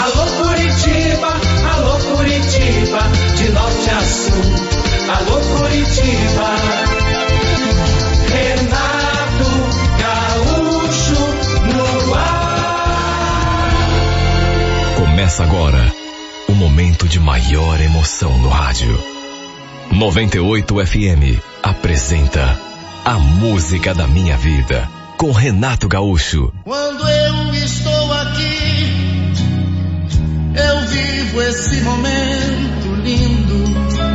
Alô Curitiba, alô Curitiba, de norte a sul. Alô Curitiba, Renato Gaúcho no ar. Começa agora o momento de maior emoção no rádio. 98 FM apresenta A Música da Minha Vida, com Renato Gaúcho. Quando eu estou aqui, eu vivo esse momento lindo.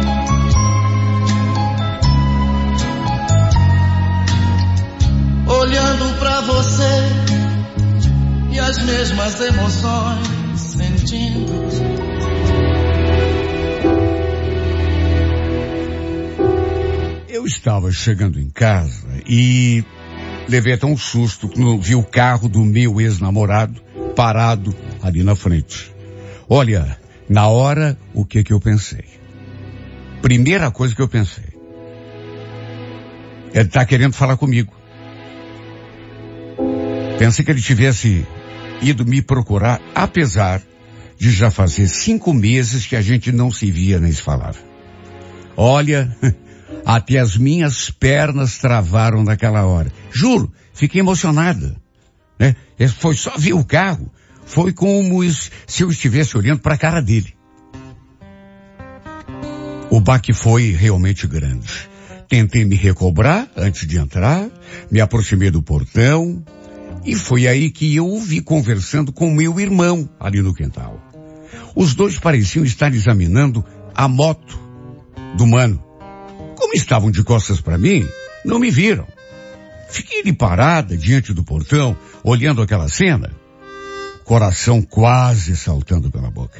Olhando pra você e as mesmas emoções sentindo. Eu estava chegando em casa e levei até um susto quando vi o carro do meu ex-namorado parado ali na frente. Olha, na hora, o que eu pensei? Primeira coisa que eu pensei. Ele tá querendo falar comigo. Pensei que ele tivesse ido me procurar, apesar de já fazer 5 meses que a gente não se via nem se falava. Olha, até as minhas pernas travaram naquela hora. Juro, fiquei emocionada. Né? Foi só ver o carro. Foi como se eu estivesse olhando para a cara dele. O baque foi realmente grande. Tentei me recobrar antes de entrar, me aproximei do portão, e foi aí que eu o vi conversando com meu irmão ali no quintal. Os dois pareciam estar examinando a moto do mano. Como estavam de costas para mim, não me viram. Fiquei ali parada diante do portão, olhando aquela cena, coração quase saltando pela boca.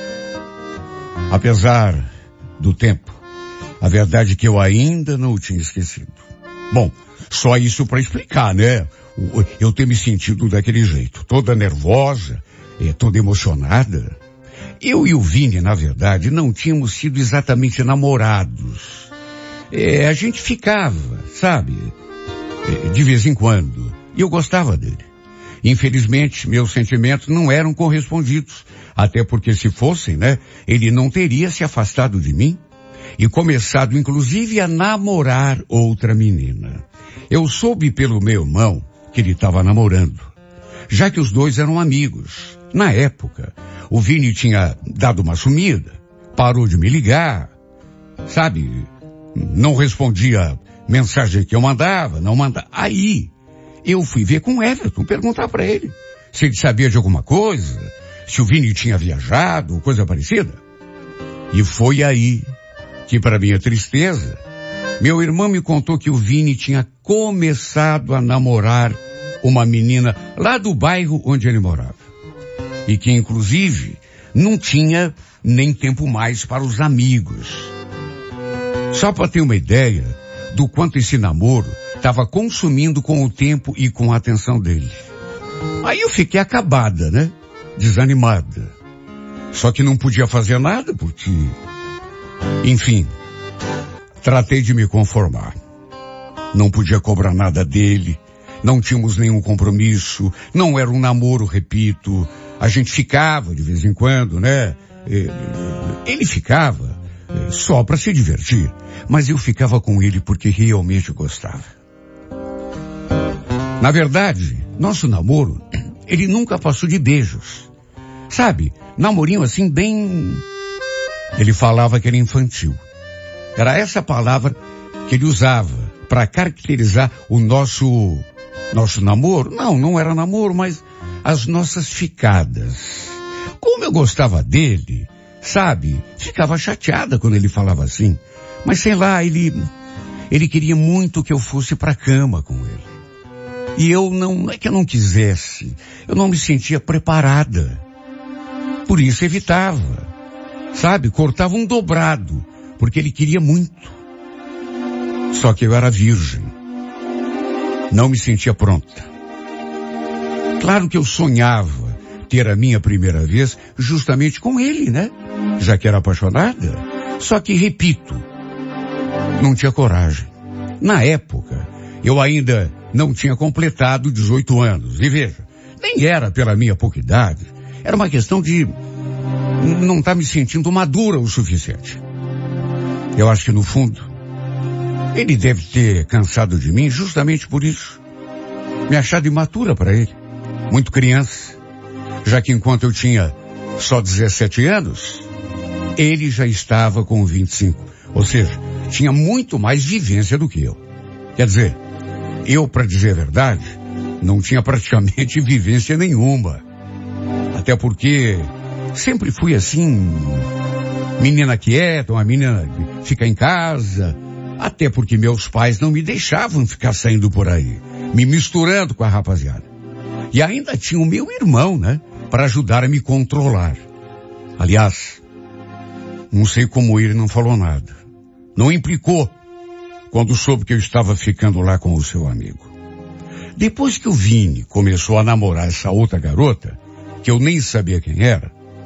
Apesar do tempo, a verdade é que eu ainda não o tinha esquecido. Bom, só isso para explicar, né? Eu ter me sentido daquele jeito, toda nervosa, toda emocionada. Eu e o Vini, na verdade, não tínhamos sido exatamente namorados. A gente ficava, sabe, de vez em quando. E eu gostava dele. Infelizmente, meus sentimentos não eram correspondidos. Até porque se fossem, né, ele não teria se afastado de mim e começado, inclusive, a namorar outra menina. Eu soube pelo meu irmão que ele estava namorando, já que os dois eram amigos. Na época, o Vini tinha dado uma sumida, parou de me ligar, sabe, não respondia mensagem que eu mandava, não mandava. Aí, eu fui ver com o Everton, perguntar para ele se ele sabia de alguma coisa, se o Vini tinha viajado, coisa parecida. E foi aí que, para minha tristeza, meu irmão me contou que o Vini tinha começado a namorar uma menina lá do bairro onde ele morava. E que, inclusive, não tinha nem tempo mais para os amigos. Só para ter uma ideia do quanto esse namoro estava consumindo com o tempo e com a atenção dele. Aí eu fiquei acabada, né? Desanimada. Só que não podia fazer nada porque, enfim, tratei de me conformar. Não podia cobrar nada dele, não tínhamos nenhum compromisso, não era um namoro, repito. A gente ficava de vez em quando, né? Ele ficava só para se divertir, mas eu ficava com ele porque realmente gostava. Na verdade, nosso namoro, ele nunca passou de beijos. Sabe, namorinho assim bem... Ele falava que era infantil. Era essa palavra que ele usava para caracterizar o nosso namoro. Não era namoro, mas as nossas ficadas. Como eu gostava dele, sabe, ficava chateada quando ele falava assim. Mas sei lá, ele queria muito que eu fosse para a cama com ele. E não é que eu não quisesse, eu não me sentia preparada. Por isso evitava, sabe, cortava um dobrado, porque ele queria muito. Só que eu era virgem. Não me sentia pronta. Claro que eu sonhava ter a minha primeira vez justamente com ele, né? Já que era apaixonada. Só que, repito, não tinha coragem. Na época, eu ainda não tinha completado 18 anos. E veja, nem era pela minha pouca idade. Era uma questão de não estar me sentindo madura o suficiente. Eu acho que no fundo, ele deve ter cansado de mim justamente por isso. Me achado imatura para ele. Muito criança. Já que enquanto eu tinha só 17 anos, ele já estava com 25. Ou seja, tinha muito mais vivência do que eu. Quer dizer, eu, para dizer a verdade, não tinha praticamente vivência nenhuma. Até porque sempre fui assim, menina quieta, uma menina que fica em casa. Até porque meus pais não me deixavam ficar saindo por aí, me misturando com a rapaziada. E ainda tinha o meu irmão, né, para ajudar a me controlar. Aliás, não sei como ele não falou nada. Não implicou quando soube que eu estava ficando lá com o seu amigo. Depois que o Vini começou a namorar essa outra garota, que eu nem sabia quem era,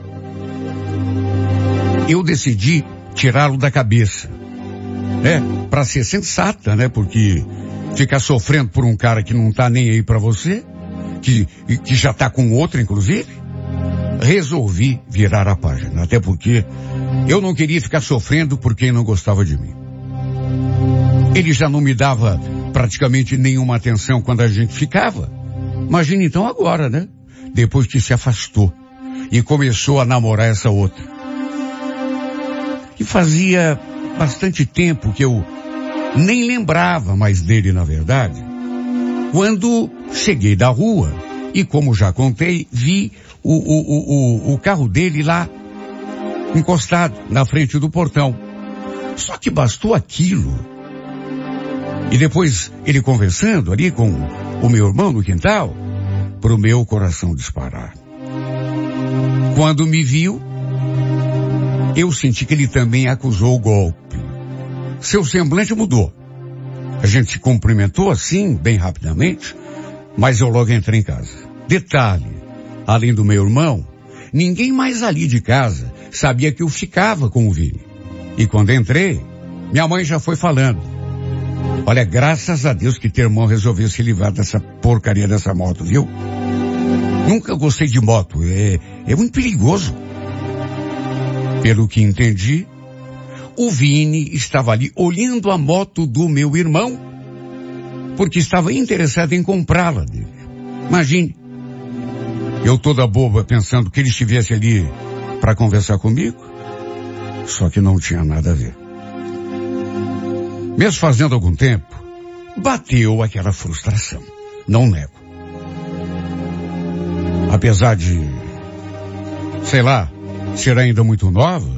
eu decidi tirá-lo da cabeça. Para ser sensata, né? Porque ficar sofrendo por um cara que não tá nem aí pra você, que já tá com outro, inclusive, resolvi virar a página. Até porque eu não queria ficar sofrendo por quem não gostava de mim. Ele já não me dava praticamente nenhuma atenção quando a gente ficava. Imagina então agora, né? Depois que se afastou e começou a namorar essa outra. E fazia bastante tempo que eu nem lembrava mais dele, na verdade. Quando cheguei da rua e, como já contei, vi o carro dele lá encostado na frente do portão. Só que bastou aquilo. E depois ele conversando ali com o meu irmão no quintal, pro meu coração disparar. Quando me viu, eu senti que ele também acusou o golpe. Seu semblante mudou. A gente se cumprimentou assim, bem rapidamente, mas eu logo entrei em casa. Detalhe, além do meu irmão, ninguém mais ali de casa sabia que eu ficava com o Vini. E quando entrei, minha mãe já foi falando. Olha, graças a Deus que teu irmão resolveu se livrar dessa porcaria dessa moto, viu? Nunca gostei de moto, é muito perigoso. Pelo que entendi, o Vini estava ali olhando a moto do meu irmão, porque estava interessado em comprá-la dele. Imagine, eu toda boba pensando que ele estivesse ali para conversar comigo, só que não tinha nada a ver. Mesmo fazendo algum tempo, bateu aquela frustração, não nego. Apesar de, sei lá, ser ainda muito nova,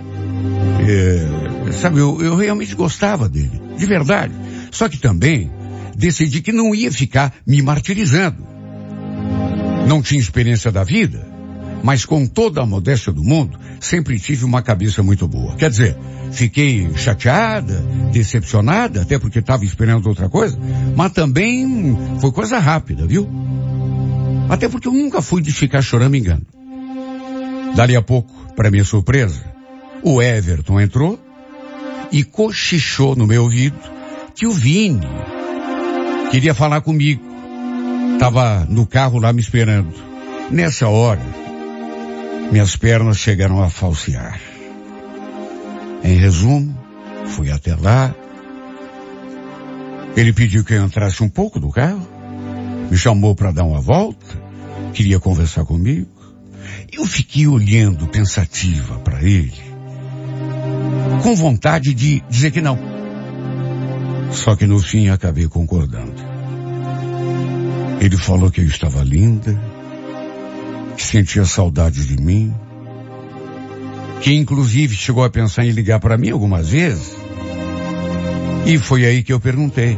sabe, eu realmente gostava dele, de verdade. Só que também decidi que não ia ficar me martirizando. Não tinha experiência da vida, mas com toda a modéstia do mundo, sempre tive uma cabeça muito boa. Quer dizer, fiquei chateada, decepcionada, até porque estava esperando outra coisa, mas também foi coisa rápida, viu? Até porque eu nunca fui de ficar choramingando. Dali a pouco, para minha surpresa, o Everton entrou e cochichou no meu ouvido que o Vini queria falar comigo. Estava no carro lá me esperando. Nessa hora, minhas pernas chegaram a falsear. Em resumo, fui até lá. Ele pediu que eu entrasse um pouco do carro, me chamou para dar uma volta, queria conversar comigo. Eu fiquei olhando pensativa para ele, com vontade de dizer que não. Só que no fim acabei concordando. Ele falou que eu estava linda, que sentia saudade de mim, que inclusive chegou a pensar em ligar para mim algumas vezes. E foi aí que eu perguntei: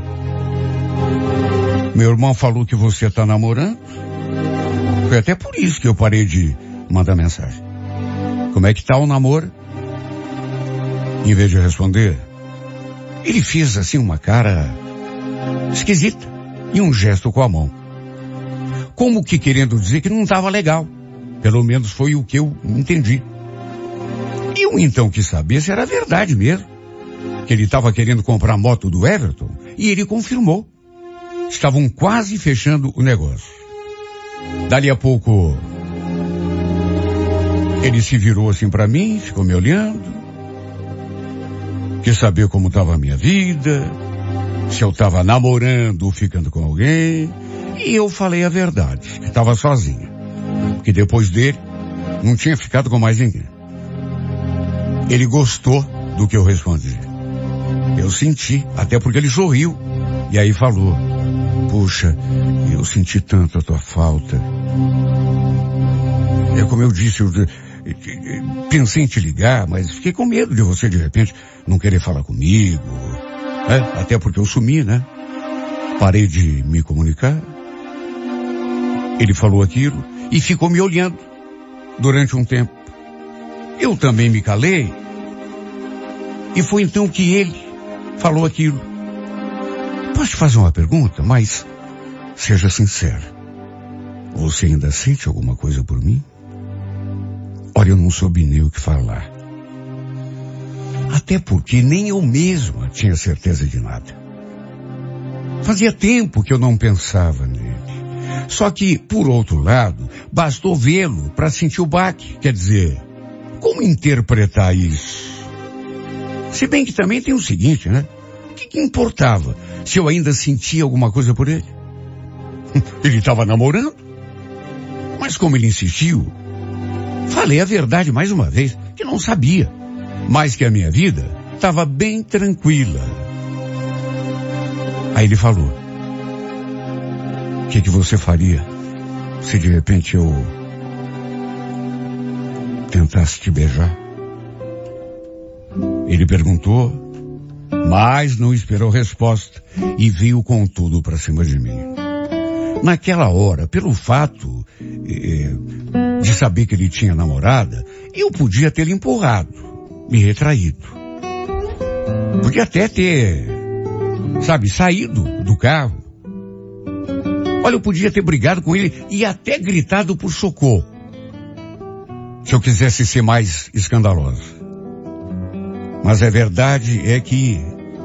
meu irmão falou que você está namorando? Foi até por isso que eu parei de mandar mensagem. Como é que tá o namoro? Em vez de responder, ele fez assim uma cara esquisita e um gesto com a mão, como que querendo dizer que não estava legal. Pelo menos foi o que eu entendi. Eu então quis saber se era verdade mesmo, que ele estava querendo comprar a moto do Everton, e ele confirmou. Estavam quase fechando o negócio. Dali a pouco, Ele se virou assim pra mim, ficou me olhando, quis saber como estava a minha vida, se eu estava namorando ou ficando com alguém, e eu falei a verdade, que estava sozinha, que depois dele não tinha ficado com mais ninguém. Ele gostou do que eu respondi. Eu senti, até porque ele sorriu, e aí falou: puxa, eu senti tanto a tua falta. É como eu disse, eu pensei em te ligar, mas fiquei com medo de você de repente não querer falar comigo, né? Até porque eu sumi, né? Parei de me comunicar. Ele falou aquilo e ficou me olhando durante um tempo. Eu também me calei. E foi então que ele falou aquilo. Posso te fazer uma pergunta, mas seja sincera. Você ainda sente alguma coisa por mim? Olha, eu não soube nem o que falar. Até porque nem eu mesma tinha certeza de nada. Fazia tempo que eu não pensava nele. Só que, por outro lado, bastou vê-lo para sentir o baque. Quer dizer, como interpretar isso? Se bem que também tem o seguinte, né? O que importava se eu ainda sentia alguma coisa por ele? Ele estava namorando. Mas como ele insistiu, falei a verdade mais uma vez, que não sabia, mas que a minha vida estava bem tranquila. Aí ele falou: o que você faria se de repente eu tentasse te beijar? Ele perguntou, mas não esperou resposta e veio com tudo para cima de mim. Naquela hora, pelo fato de saber que ele tinha namorada, eu podia ter empurrado, me retraído. Podia até ter, saído do carro. Olha, eu podia ter brigado com ele e até gritado por socorro, se eu quisesse ser mais escandaloso. Mas a verdade é que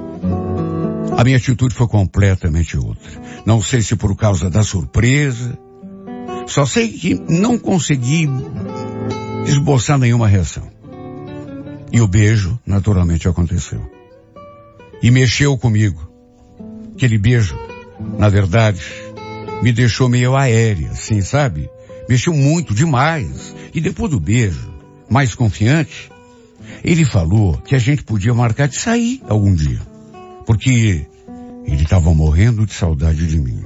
a minha atitude foi completamente outra. Não sei se por causa da surpresa, só sei que não consegui esboçar nenhuma reação. E o beijo, naturalmente, aconteceu. E mexeu comigo. Aquele beijo, na verdade, me deixou meio aérea, assim, sabe? Mexeu muito, demais. E depois do beijo, mais confiante, ele falou que a gente podia marcar de sair algum dia. Porque ele estava morrendo de saudade de mim.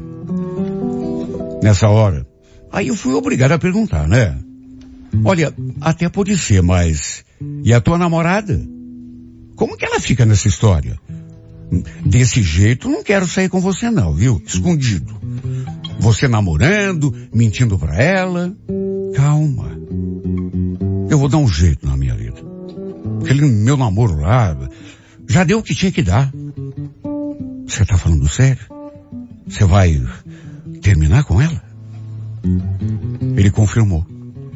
Nessa hora, aí eu fui obrigado a perguntar, né? Olha, até pode ser, mas e a tua namorada? Como que ela fica nessa história? Desse jeito não quero sair com você não, viu? Escondido. Você namorando, mentindo pra ela. Calma. Eu vou dar um jeito na minha vida. Aquele meu namoro lá já deu o que tinha que dar. Você tá falando sério? Você vai terminar com ela? Ele confirmou.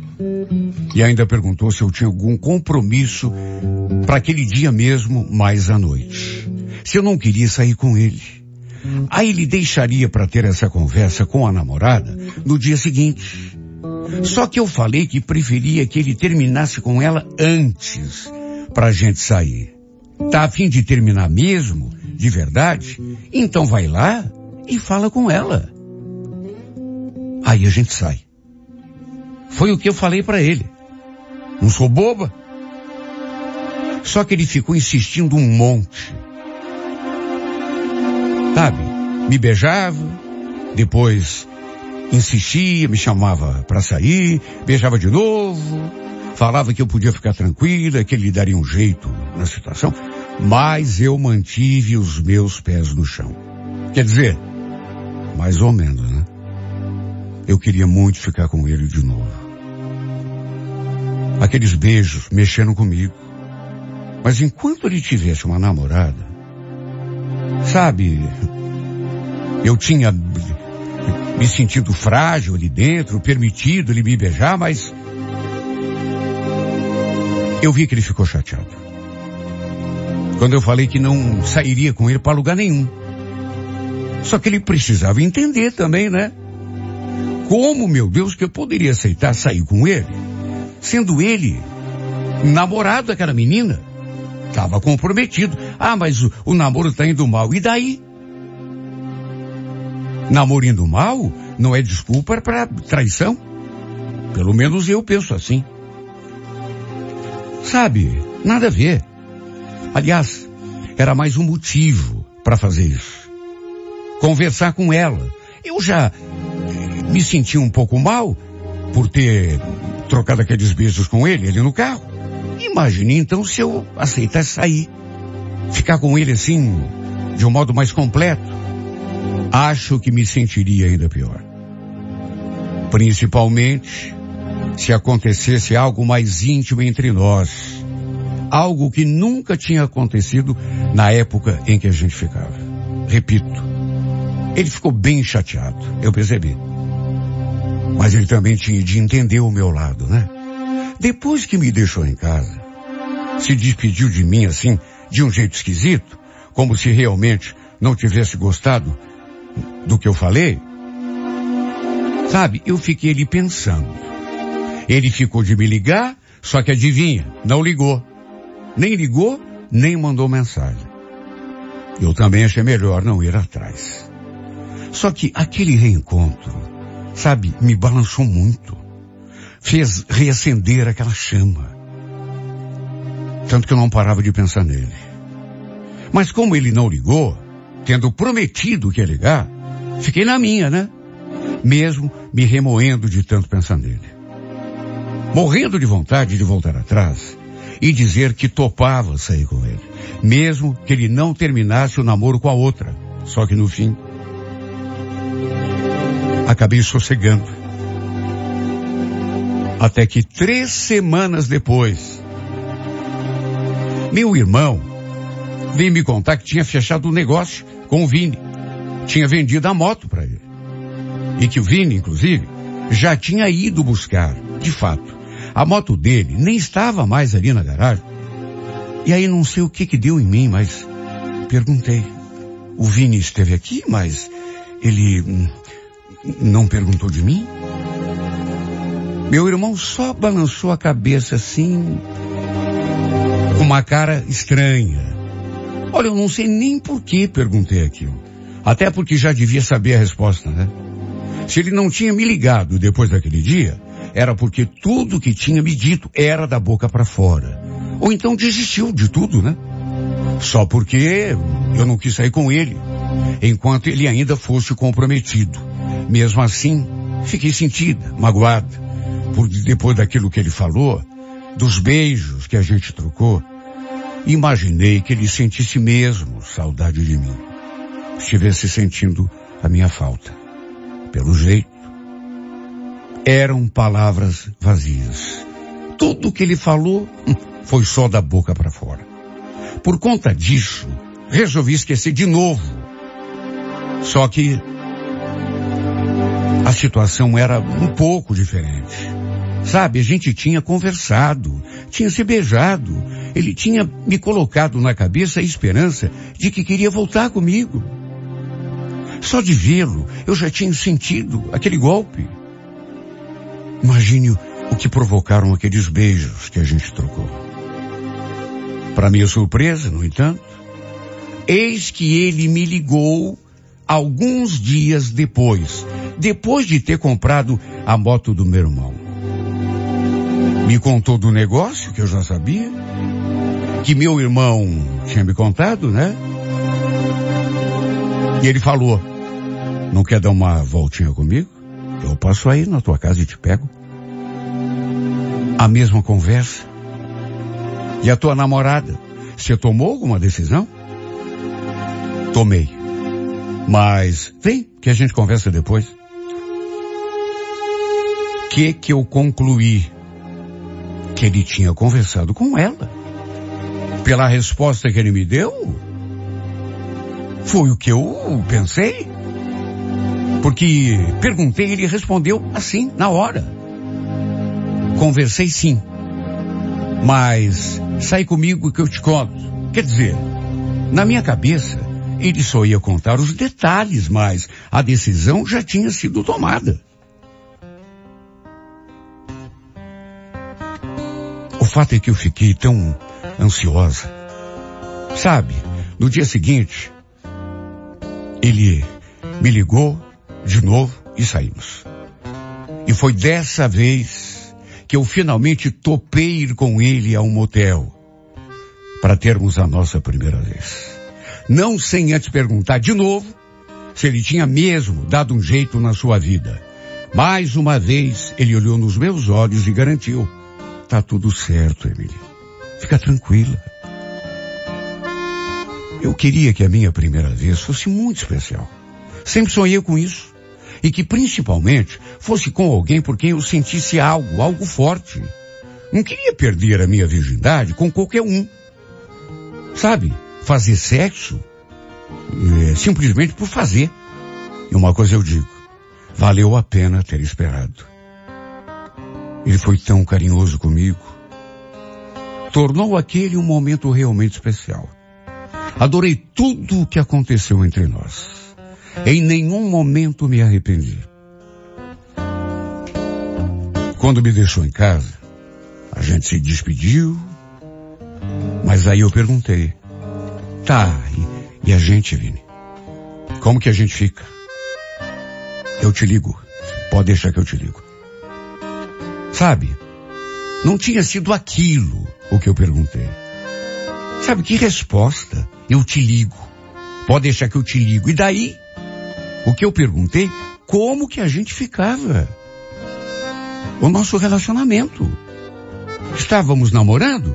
E ainda perguntou se eu tinha algum compromisso para aquele dia mesmo, mais à noite. Se eu não queria sair com ele. Aí ele deixaria para ter essa conversa com a namorada no dia seguinte. Só que eu falei que preferia que ele terminasse com ela antes pra gente sair. Tá a fim de terminar mesmo, de verdade? Então vai lá e fala com ela. Aí a gente sai. Foi o que eu falei pra ele. Não sou boba. Só que ele ficou insistindo um monte. Sabe? Me beijava, depois insistia, me chamava pra sair, beijava de novo, falava que eu podia ficar tranquila, que ele lhe daria um jeito na situação, mas eu mantive os meus pés no chão. Quer dizer, mais ou menos, né? Eu queria muito ficar com ele de novo. Aqueles beijos mexendo comigo. Mas enquanto ele tivesse uma namorada, sabe, eu tinha me sentido frágil ali dentro, permitido ele me beijar, mas eu vi que ele ficou chateado. Quando eu falei que não sairia com ele para lugar nenhum. Só que ele precisava entender também, né? Como, meu Deus, que eu poderia aceitar sair com ele sendo ele namorado daquela menina. Estava comprometido. Ah, mas o namoro tá indo mal. E daí? Namoro indo mal não é desculpa para traição. Pelo menos eu penso assim. Sabe, nada a ver. Aliás, era mais um motivo para fazer isso. Conversar com ela. Eu já me senti um pouco mal por ter trocado aqueles beijos com ele no carro. Imagine então se eu aceitasse sair. Ficar com ele assim, de um modo mais completo. Acho que me sentiria ainda pior. Principalmente se acontecesse algo mais íntimo entre nós. Algo que nunca tinha acontecido na época em que a gente ficava. Repito, ele ficou bem chateado, eu percebi. Mas ele também tinha de entender o meu lado, né? Depois que me deixou em casa, se despediu de mim assim, de um jeito esquisito, como se realmente não tivesse gostado do que eu falei. Sabe, eu fiquei ali pensando. Ele ficou de me ligar, só que adivinha, não ligou. Nem ligou, nem mandou mensagem. Eu também achei melhor não ir atrás. Só que aquele reencontro, sabe, me balançou muito. Fez reacender aquela chama. Tanto que eu não parava de pensar nele. Mas como ele não ligou, tendo prometido que ia ligar, fiquei na minha, né? Mesmo me remoendo de tanto pensar nele. Morrendo de vontade de voltar atrás e dizer que topava sair com ele. Mesmo que ele não terminasse o namoro com a outra. Só que no fim, acabei sossegando. Até que 3 semanas depois, meu irmão veio me contar que tinha fechado um negócio com o Vini. Tinha vendido a moto para ele. E que o Vini, inclusive, já tinha ido buscar, de fato. A moto dele nem estava mais ali na garagem. E aí não sei o que deu em mim, mas perguntei. O Vini esteve aqui, mas ele não perguntou de mim? Meu irmão só balançou a cabeça assim, com uma cara estranha. Olha, eu não sei nem por que perguntei aquilo. Até porque já devia saber a resposta, né? Se ele não tinha me ligado depois daquele dia, era porque tudo que tinha me dito era da boca para fora. Ou então desistiu de tudo, né? Só porque eu não quis sair com ele, enquanto ele ainda fosse comprometido. Mesmo assim, fiquei sentida, magoada, porque depois daquilo que ele falou, dos beijos que a gente trocou, imaginei que ele sentisse mesmo saudade de mim. Estivesse sentindo a minha falta. Pelo jeito, eram palavras vazias. Tudo que ele falou foi só da boca para fora. Por conta disso, resolvi esquecer de novo. Só que a situação era um pouco diferente. Sabe, a gente tinha conversado, tinha se beijado. Ele tinha me colocado na cabeça a esperança de que queria voltar comigo. Só de vê-lo, eu já tinha sentido aquele golpe. Imagine o que provocaram aqueles beijos que a gente trocou. Para minha surpresa, no entanto, eis que ele me ligou alguns dias depois de ter comprado a moto do meu irmão. Me contou do negócio, que eu já sabia, que meu irmão tinha me contado, né? E ele falou, não quer dar uma voltinha comigo? Eu passo aí na tua casa e te pego. A mesma conversa. E a tua namorada, você tomou alguma decisão? Tomei. Mas vem que a gente conversa depois. Que eu concluí? Que ele tinha conversado com ela. Pela resposta que ele me deu, foi o que eu pensei. Porque perguntei e ele respondeu assim, na hora. Conversei sim. Mas sai comigo que eu te conto. Quer dizer, na minha cabeça, ele só ia contar os detalhes, mas a decisão já tinha sido tomada. O fato é que eu fiquei tão ansiosa. Sabe, no dia seguinte, ele me ligou de novo e saímos. E foi dessa vez que eu finalmente topei ir com ele a um motel para termos a nossa primeira vez. Não sem antes perguntar de novo se ele tinha mesmo dado um jeito na sua vida. Mais uma vez, ele olhou nos meus olhos e garantiu: tá tudo certo, Emily. Fica tranquila. Eu queria que a minha primeira vez fosse muito especial. Sempre sonhei com isso. E que principalmente fosse com alguém por quem eu sentisse algo forte. Não queria perder a minha virgindade com qualquer um. Sabe, fazer sexo simplesmente por fazer. E uma coisa eu digo, valeu a pena ter esperado. Ele foi tão carinhoso comigo. Tornou aquele um momento realmente especial. Adorei tudo o que aconteceu entre nós. Em nenhum momento me arrependi. Quando me deixou em casa, a gente se despediu, mas aí eu perguntei: tá, e a gente, Vini? Como que a gente fica? Eu te ligo. Pode deixar que eu te ligo. Sabe, não tinha sido aquilo o que eu perguntei. Sabe, que resposta? Eu te ligo. Pode deixar que eu te ligo. E daí? O que eu perguntei, como que a gente ficava? O nosso relacionamento. Estávamos namorando?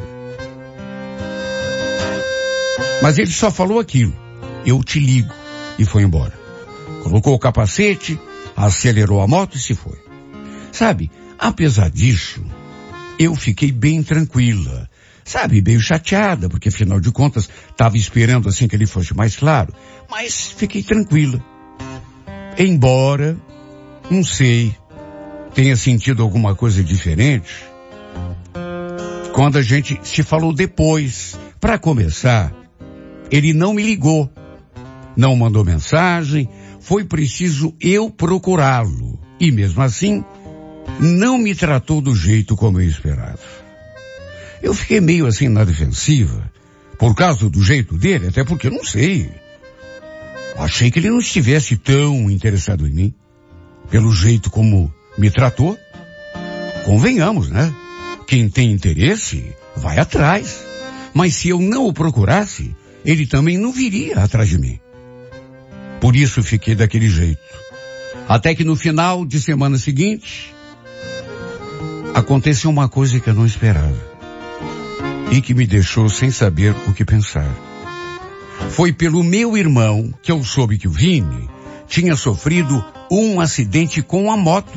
Mas ele só falou aquilo: eu te ligo. E foi embora. Colocou o capacete, acelerou a moto e se foi. Sabe, apesar disso, eu fiquei bem tranquila. Sabe, meio chateada, porque afinal de contas, estava esperando assim que ele fosse mais claro. Mas fiquei tranquila. Embora, não sei, tenha sentido alguma coisa diferente, quando a gente se falou depois. Para começar, ele não me ligou, não mandou mensagem, foi preciso eu procurá-lo. E mesmo assim, não me tratou do jeito como eu esperava. Eu fiquei meio assim na defensiva, por causa do jeito dele, até porque não sei. Achei que ele não estivesse tão interessado em mim, pelo jeito como me tratou. Convenhamos, né? Quem tem interesse, vai atrás. Mas se eu não o procurasse, ele também não viria atrás de mim. Por isso fiquei daquele jeito. Até que no final de semana seguinte, aconteceu uma coisa que eu não esperava. E que me deixou sem saber o que pensar. Foi pelo meu irmão que eu soube que o Vini tinha sofrido um acidente com a moto.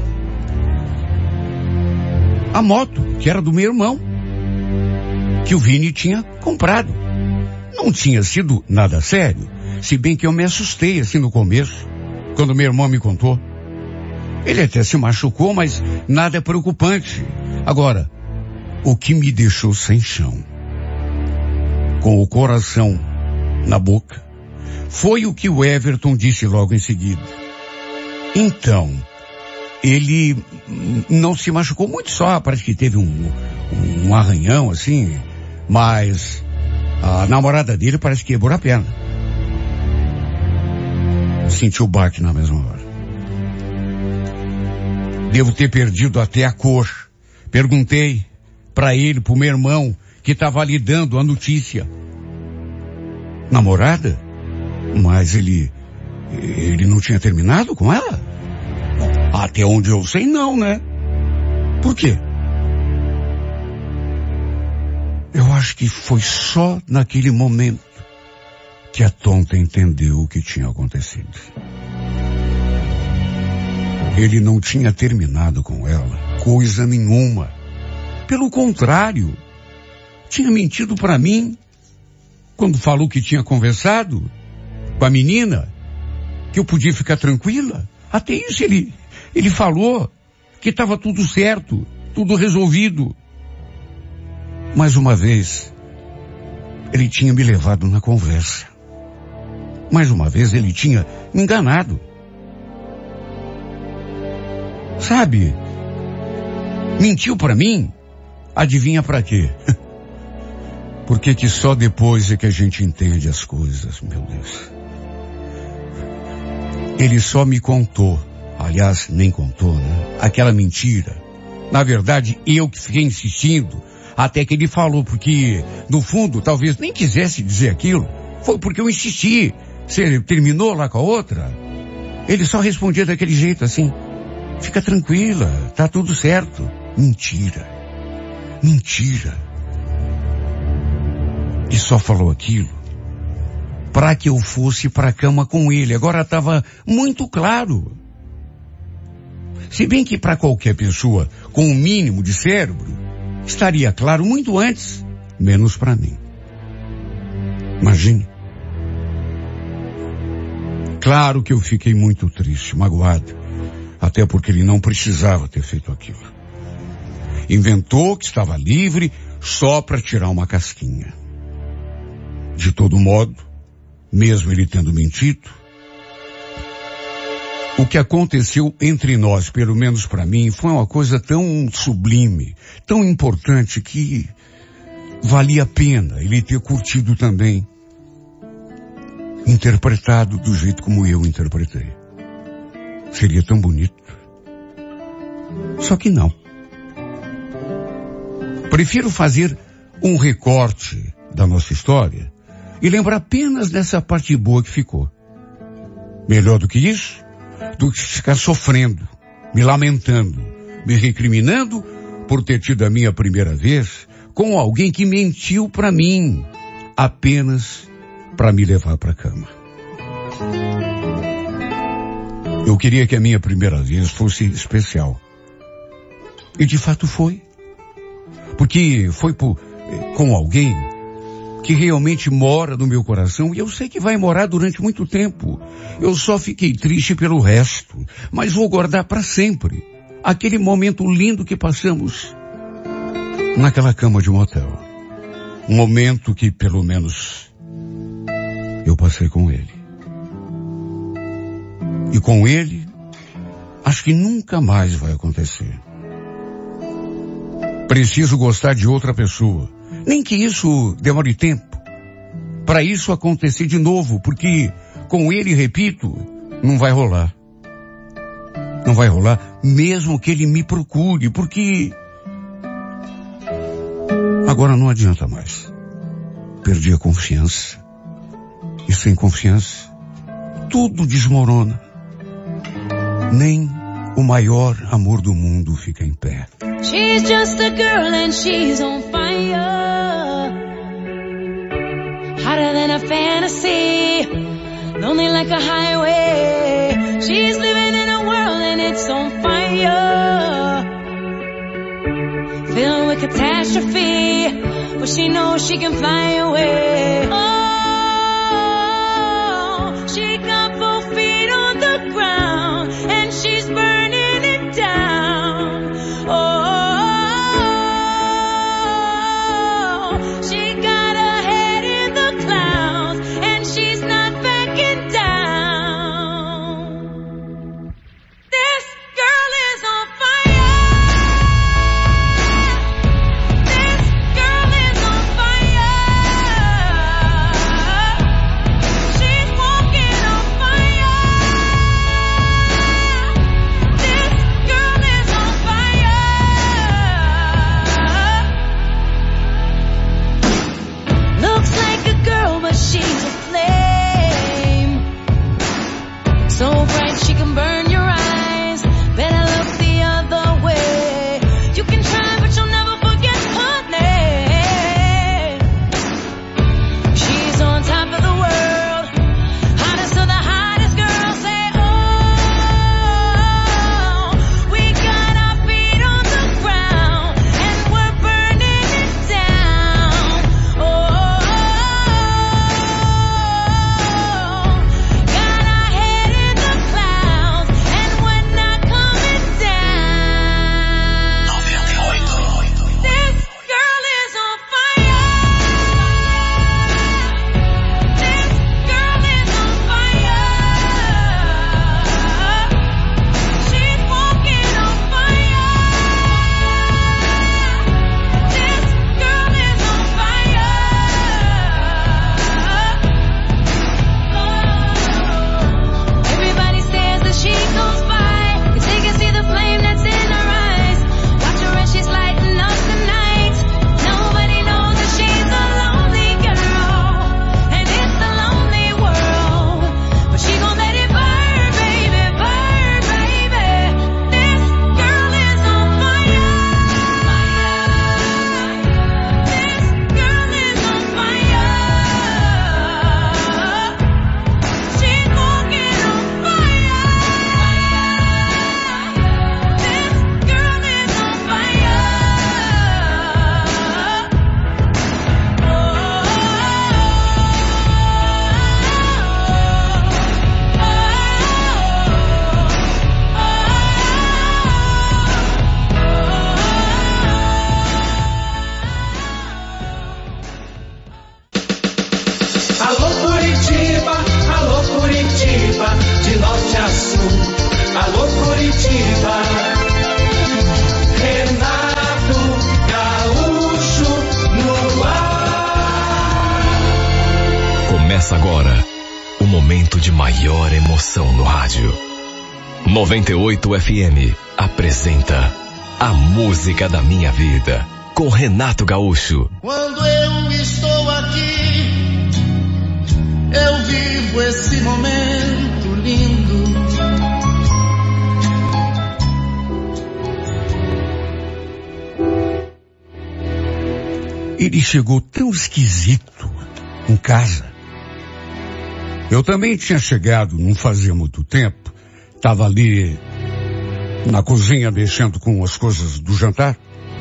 A moto, que era do meu irmão, que o Vini tinha comprado. Não tinha sido nada sério, se bem que eu me assustei assim no começo, quando meu irmão me contou. Ele até se machucou, mas nada preocupante. Agora, o que me deixou sem chão, com o coração na boca, foi o que o Everton disse logo em seguida. Então, ele não se machucou muito só, parece que teve um arranhão assim, mas a namorada dele parece que quebrou a perna. Sentiu o baque na mesma hora. Devo ter perdido até a cor. Perguntei para ele, pro meu irmão, que estava lhe dando a notícia. Namorada? Mas ele não tinha terminado com ela? Até onde eu sei, não, né? Por quê? Eu acho que foi só naquele momento que a tonta entendeu o que tinha acontecido. Ele não tinha terminado com ela coisa nenhuma. Pelo contrário, tinha mentido para mim quando falou que tinha conversado com a menina, que eu podia ficar tranquila. Até isso ele falou que estava tudo certo, tudo resolvido. Mais uma vez, ele tinha me levado na conversa. Mais uma vez ele tinha me enganado. Sabe, Mentiu pra mim? Adivinha pra quê? Porque que só depois é que a gente entende as coisas, meu Deus. Ele só me contou, aliás, nem contou, né? Aquela mentira. Na verdade, eu que fiquei insistindo até que ele falou, porque, no fundo, talvez nem quisesse dizer aquilo. Foi porque eu insisti. Você terminou lá com a outra? Ele só respondia daquele jeito, assim. Fica tranquila, tá tudo certo. Mentira. Mentira. E só falou aquilo para que eu fosse para a cama com ele. Agora estava muito claro. Se bem que para qualquer pessoa com um mínimo de cérebro, estaria claro muito antes, menos para mim. Imagine. Claro que eu fiquei muito triste, magoado, até porque ele não precisava ter feito aquilo. Inventou que estava livre só para tirar uma casquinha. De todo modo, mesmo ele tendo mentido, o que aconteceu entre nós, pelo menos para mim, foi uma coisa tão sublime, tão importante que valia a pena ele ter curtido também, interpretado do jeito como eu interpretei. Seria tão bonito. Só que não. Prefiro fazer um recorte da nossa história e lembrar apenas dessa parte boa que ficou. Melhor do que isso, do que ficar sofrendo, me lamentando, me recriminando por ter tido a minha primeira vez com alguém que mentiu para mim, apenas para me levar para a cama. Eu queria que a minha primeira vez fosse especial. E de fato foi. Porque foi com alguém que realmente mora no meu coração e eu sei que vai morar durante muito tempo. Eu só fiquei triste pelo resto, mas vou guardar para sempre aquele momento lindo que passamos naquela cama de um hotel. Um momento que pelo menos eu passei com ele. E com ele, acho que nunca mais vai acontecer. Preciso gostar de outra pessoa. Nem que isso demore tempo para isso acontecer de novo, porque com ele, repito, não vai rolar. Não vai rolar mesmo que ele me procure, porque agora não adianta mais. Perdi a confiança. E sem confiança, tudo desmorona. Nem o maior amor do mundo fica em pé. She's just a girl and she's on fire. Hotter than a fantasy, lonely like a highway. She's living in a world and it's on fire, filled with catastrophe, but she knows she can fly away. Oh, she got both feet on the ground and she's burning it down. Oh, Começa agora o momento de maior emoção no rádio. 98 FM apresenta A Música da Minha Vida, com Renato Gaúcho. Quando eu estou aqui, eu vivo esse momento lindo. Ele chegou tão esquisito em casa. Eu também tinha chegado, não fazia muito tempo. Estava ali na cozinha mexendo com as coisas do jantar.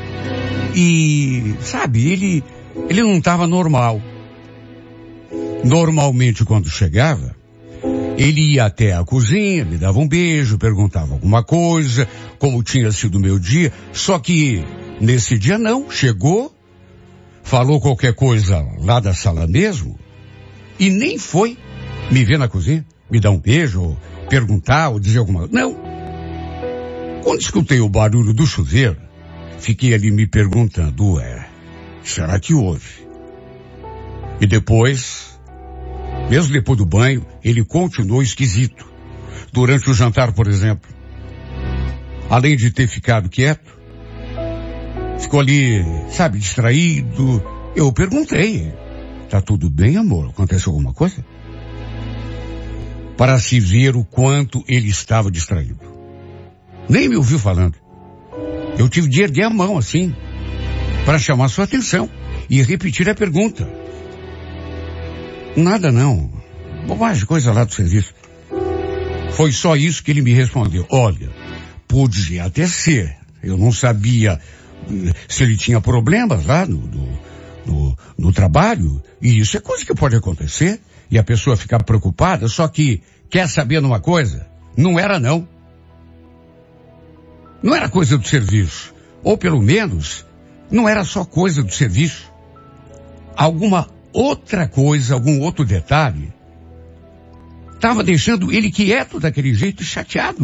E, sabe, ele não estava normal. Normalmente, quando chegava, ele ia até a cozinha, me dava um beijo, perguntava alguma coisa, como tinha sido o meu dia. Só que, nesse dia não, chegou, falou qualquer coisa lá da sala mesmo, e nem foi me ver na cozinha, me dar um beijo, ou perguntar, ou dizer alguma coisa. Não. Quando escutei o barulho do chuveiro, fiquei ali me perguntando, será que houve? E depois, mesmo depois do banho, ele continuou esquisito. Durante o jantar, por exemplo, além de ter ficado quieto, ficou ali, sabe, distraído. Eu perguntei, tá tudo bem, amor? Aconteceu alguma coisa? Para se ver o quanto ele estava distraído. Nem me ouviu falando. Eu tive de erguer a mão assim, para chamar sua atenção e repetir a pergunta. Nada não. Bobagem, coisa lá do serviço. Foi só isso que ele me respondeu. Olha, podia até ser. Eu não sabia se ele tinha problemas lá no trabalho. E isso é coisa que pode acontecer. E a pessoa ficar preocupada. Só que, quer saber numa coisa? Não era não. Não era coisa do serviço. Ou pelo menos, não era só coisa do serviço. Alguma outra coisa, algum outro detalhe, estava deixando ele quieto daquele jeito, chateado.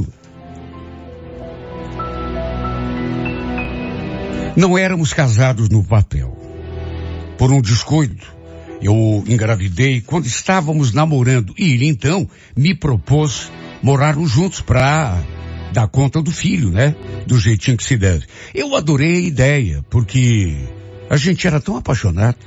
Não éramos casados no papel. Por um descuido, eu engravidei quando estávamos namorando. E ele, então, me propôs morarmos juntos para dar conta do filho, né? Do jeitinho que se deve. Eu adorei a ideia, porque a gente era tão apaixonado.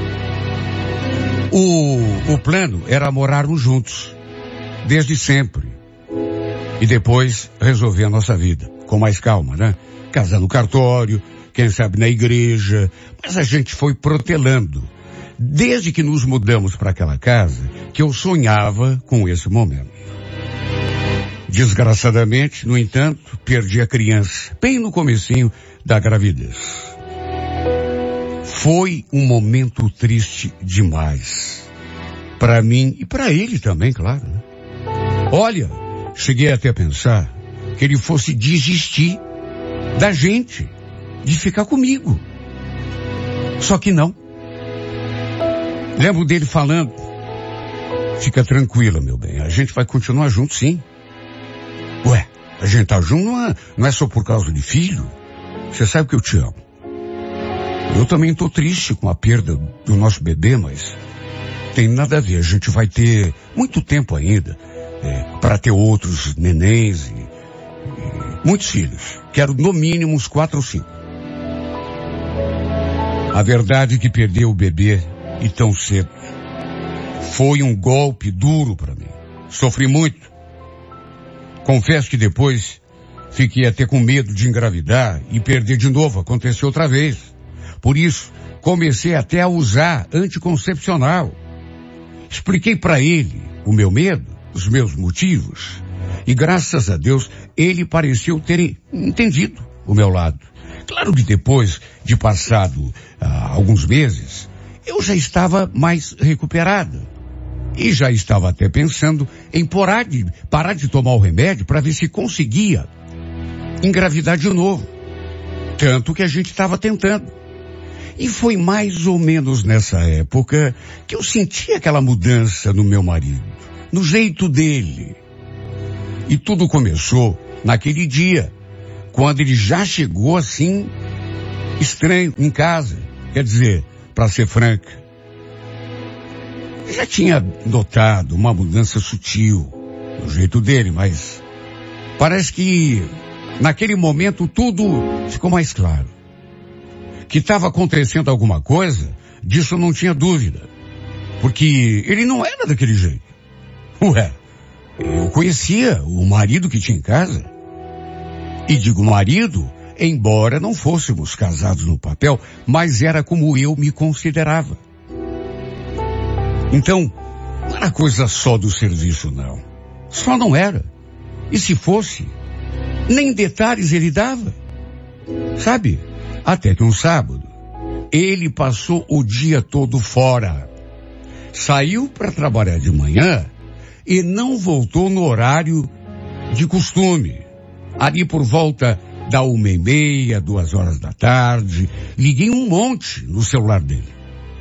O plano era morarmos juntos, desde sempre. E depois resolver a nossa vida, com mais calma, né? Casar no cartório, quem sabe na igreja. Mas a gente foi protelando. Desde que nos mudamos para aquela casa, que eu sonhava com esse momento. Desgraçadamente, no entanto, perdi a criança, bem no comecinho da gravidez. Foi um momento triste demais. Para mim e para ele também, claro, né? Olha, cheguei até a pensar que ele fosse desistir da gente, de ficar comigo. Só que não. Lembro dele falando, fica tranquila, meu bem, a gente vai continuar junto, sim. Ué, a gente tá junto não é só por causa de filho. Você sabe que eu te amo. Eu também tô triste com a perda do nosso bebê, mas tem nada a ver. A gente vai ter muito tempo ainda para ter outros nenéns e muitos filhos. Quero no mínimo uns 4 ou 5. A verdade é que perder o bebê e tão cedo foi um golpe duro para mim. Sofri muito. Confesso que depois fiquei até com medo de engravidar e perder de novo. Aconteceu outra vez. Por isso, comecei até a usar anticoncepcional. Expliquei para ele o meu medo, os meus motivos. E graças a Deus, ele pareceu ter entendido o meu lado. Claro que depois de passado alguns meses, eu já estava mais recuperada. E já estava até pensando em parar de tomar o remédio para ver se conseguia engravidar de novo. Tanto que a gente estava tentando. E foi mais ou menos nessa época que eu senti aquela mudança no meu marido, no jeito dele. E tudo começou naquele dia, quando ele já chegou assim, estranho, em casa. Quer dizer, para ser franca, Já tinha notado uma mudança sutil no jeito dele, mas parece que naquele momento tudo ficou mais claro. Que estava acontecendo alguma coisa, disso não tinha dúvida. Porque ele não era daquele jeito. Ué, eu conhecia o marido que tinha em casa. E digo marido, embora não fôssemos casados no papel, mas era como eu me considerava. Então, não era coisa só do serviço, não. Só não era. E se fosse, nem detalhes ele dava. Sabe? Até que um sábado, ele passou o dia todo fora. Saiu para trabalhar de manhã e não voltou no horário de costume. Ali por volta da 1:30, 2 da tarde, liguei um monte no celular dele.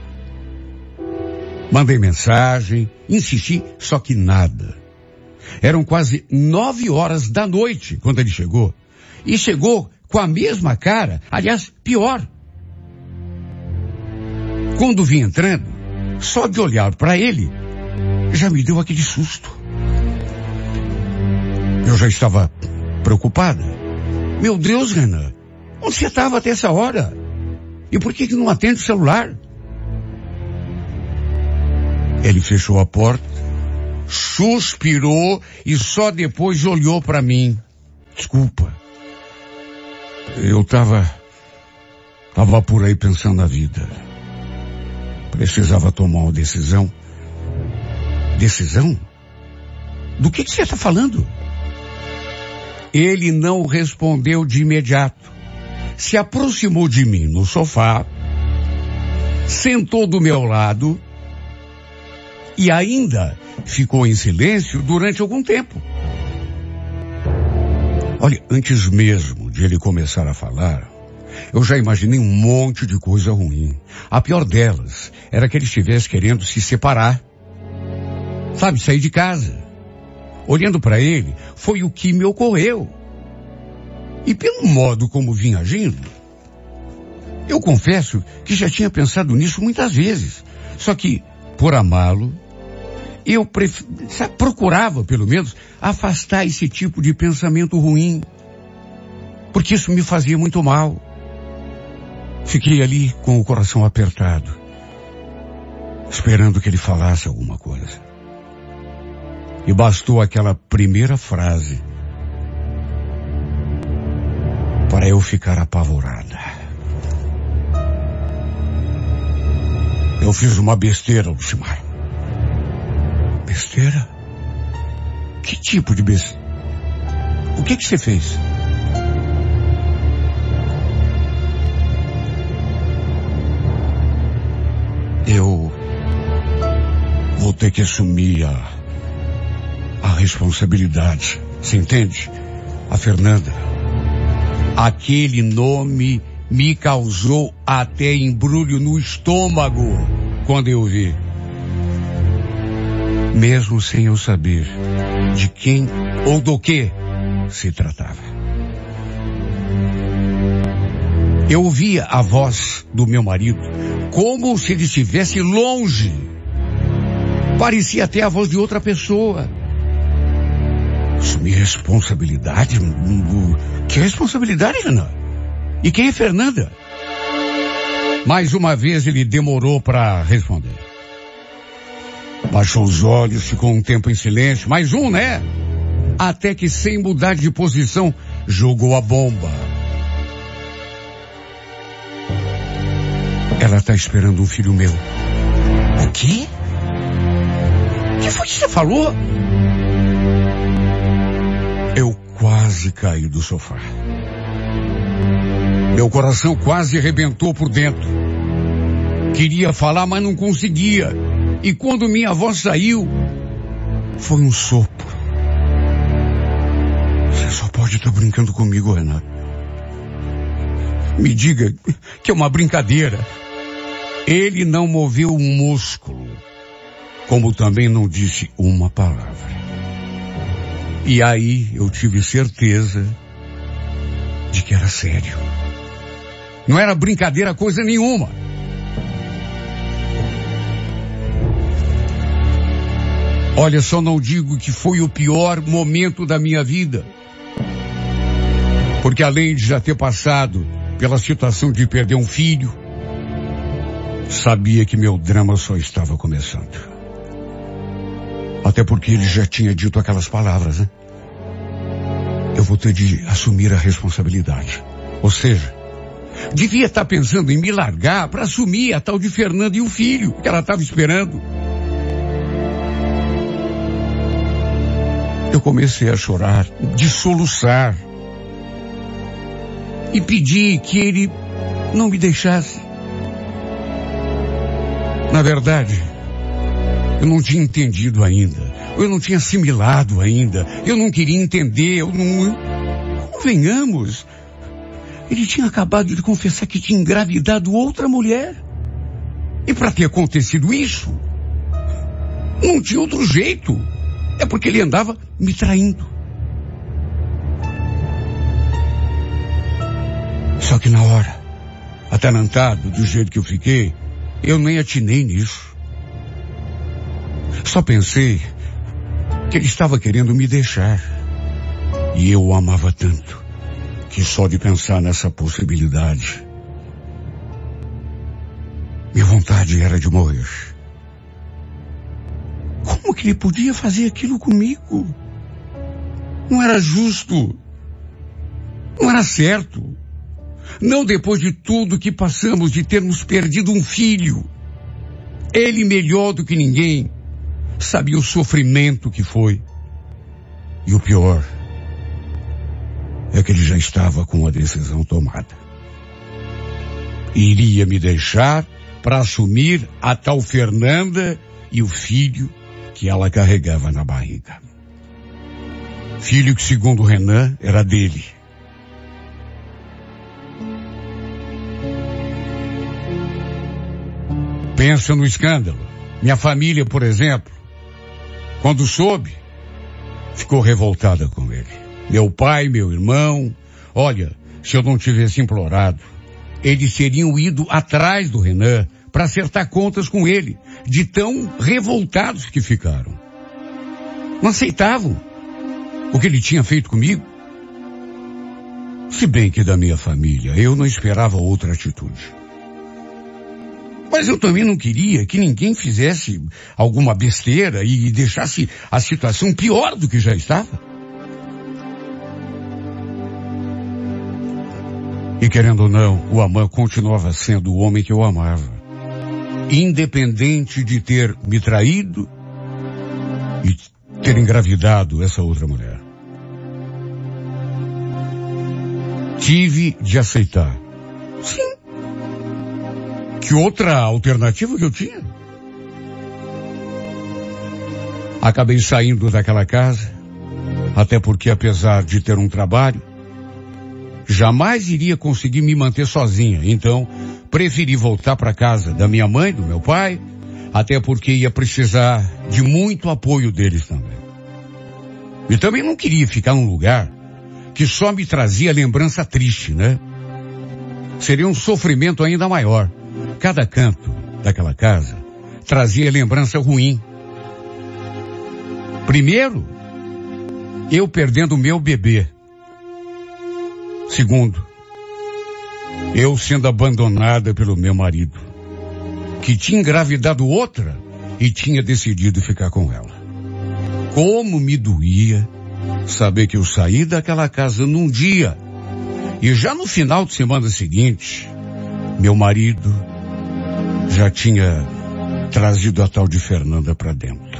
Mandei mensagem, insisti, só que nada. Eram quase 9 da noite quando ele chegou. E chegou com a mesma cara, aliás, pior. Quando vim entrando, só de olhar para ele, já me deu aquele susto. Eu já estava preocupada. Meu Deus, Renan, onde você estava até essa hora? E por que não atende o celular? Ele fechou a porta, suspirou e só depois olhou para mim. Desculpa. Eu estava por aí pensando na vida. Precisava tomar uma decisão. Decisão? Do que você está falando? Ele não respondeu de imediato. Se aproximou de mim no sofá, sentou do meu lado e ainda ficou em silêncio durante algum tempo. Olha, antes mesmo de ele começar a falar, eu já imaginei um monte de coisa ruim. A pior delas era que ele estivesse querendo se separar. Sabe, sair de casa. Olhando para ele, foi o que me ocorreu. E pelo modo como vinha agindo, eu confesso que já tinha pensado nisso muitas vezes. Só que, por amá-lo, eu procurava, pelo menos, afastar esse tipo de pensamento ruim. Porque isso me fazia muito mal. Fiquei ali com o coração apertado, esperando que ele falasse alguma coisa. E bastou aquela primeira frase para eu ficar apavorada. Eu fiz uma besteira, Lucimar. Besteira? Que tipo de besteira? O que você fez? Eu vou ter que assumir a responsabilidade. Você entende? A Fernanda. Aquele nome me causou até embrulho no estômago quando eu vi. Mesmo sem eu saber de quem ou do que se tratava. Eu ouvia a voz do meu marido como se ele estivesse longe. Parecia até a voz de outra pessoa. Assumir responsabilidade? Que responsabilidade, Renan? E quem é Fernanda? Mais uma vez ele demorou para responder. Baixou os olhos, ficou um tempo em silêncio. Mais um, né? Até que, sem mudar de posição, jogou a bomba. Ela está esperando um filho meu. O quê? O que foi que você falou? Eu quase caí do sofá. Meu coração quase arrebentou por dentro. Queria falar, mas não conseguia. E quando minha voz saiu, foi um sopro. Você só pode estar brincando comigo, Renato. Me diga que é uma brincadeira. Ele não moveu um músculo, como também não disse uma palavra. E aí eu tive certeza de que era sério. Não era brincadeira coisa nenhuma. Olha, só não digo que foi o pior momento da minha vida. Porque além de já ter passado pela situação de perder um filho, sabia que meu drama só estava começando. Até porque ele já tinha dito aquelas palavras, né? Eu vou ter de assumir a responsabilidade. Ou seja, devia estar pensando em me largar para assumir a tal de Fernanda e o filho que ela estava esperando. Eu comecei a chorar, de soluçar. E pedi que ele não me deixasse. Na verdade, eu não tinha entendido ainda. Eu não tinha assimilado ainda. Eu não queria entender. Convenhamos. Ele tinha acabado de confessar que tinha engravidado outra mulher. E para ter acontecido isso, não tinha outro jeito. É porque ele andava me traindo. Só que na hora, atarantado do jeito que eu fiquei, eu nem atinei nisso. Só pensei que ele estava querendo me deixar. E eu o amava tanto, que só de pensar nessa possibilidade, minha vontade era de morrer. Como que ele podia fazer aquilo comigo? Não era justo. Não era certo. Não depois de tudo que passamos, de termos perdido um filho. Ele, melhor do que ninguém, sabia o sofrimento que foi. E o pior é que ele já estava com a decisão tomada. Iria me deixar para assumir a tal Fernanda e o filho que ela carregava na barriga. Filho que, segundo Renan, era dele. Pensa no escândalo. Minha família, por exemplo, quando soube, ficou revoltada com ele. Meu pai, meu irmão, olha, se eu não tivesse implorado, eles teriam ido atrás do Renan para acertar contas com ele, de tão revoltados que ficaram. Não aceitavam o que ele tinha feito comigo. Se bem que da minha família eu não esperava outra atitude. Mas eu também não queria que ninguém fizesse alguma besteira e deixasse a situação pior do que já estava. E querendo ou não, o Amã continuava sendo o homem que eu amava. Independente de ter me traído e ter engravidado essa outra mulher. Tive de aceitar. Sim. Que outra alternativa que eu tinha? Acabei saindo daquela casa, até porque apesar de ter um trabalho, jamais iria conseguir me manter sozinha. Então, preferi voltar para casa da minha mãe, do meu pai, até porque ia precisar de muito apoio deles também. E também não queria ficar num lugar que só me trazia lembrança triste, né? Seria um sofrimento ainda maior. Cada canto daquela casa trazia lembrança ruim. Primeiro, eu perdendo o meu bebê. Segundo, eu sendo abandonada pelo meu marido, que tinha engravidado outra e tinha decidido ficar com ela. Como me doía saber que eu saí daquela casa num dia e já no final de semana seguinte, meu marido já tinha trazido a tal de Fernanda para dentro.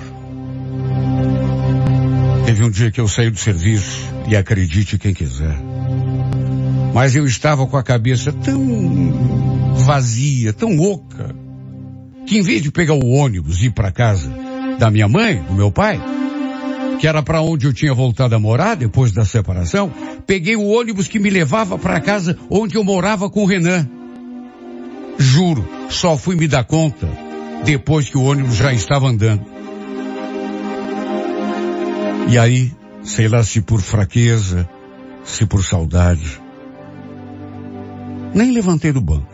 Teve um dia que eu saí do serviço, e acredite quem quiser, mas eu estava com a cabeça tão vazia, tão oca, que em vez de pegar o ônibus e ir para casa da minha mãe, do meu pai, que era para onde eu tinha voltado a morar depois da separação, peguei o ônibus que me levava para a casa onde eu morava com o Renan. Juro, só fui me dar conta depois que o ônibus já estava andando. E aí, sei lá se por fraqueza, se por saudade, nem levantei do banco.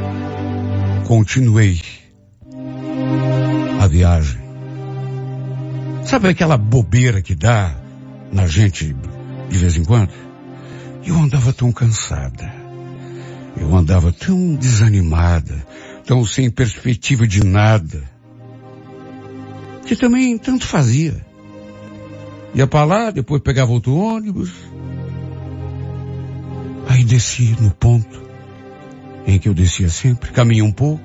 Continuei a viagem Sabe aquela bobeira que dá na gente de vez em quando? Eu andava tão cansada. Eu andava tão desanimada, tão sem perspectiva de nada, que também tanto fazia. Ia pra lá, depois pegava outro ônibus. Aí desci no ponto em que eu descia sempre, caminhei um pouco.